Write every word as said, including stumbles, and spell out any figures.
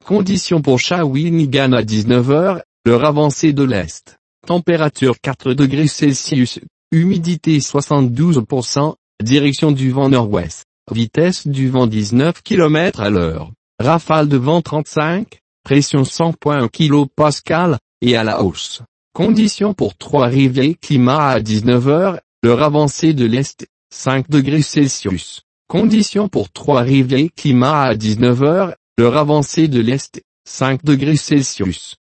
Conditions pour Shawinigan à dix-neuf heures, l'heure avancée de l'Est. Température quatre degrés Celsius, humidité soixante-douze pour cent, direction du vent nord-ouest, vitesse du vent dix-neuf kilomètres à l'heure, rafale de vent trente-cinq, pression cent virgule un kilopascal, et à la hausse. Conditions pour Trois-Rivières climat à dix-neuf heures, l'heure avancée de l'Est, cinq degrés Celsius. Conditions pour Trois-Rivières climat à dix-neuf heures, l'heure avancée de l'Est, cinq degrés Celsius.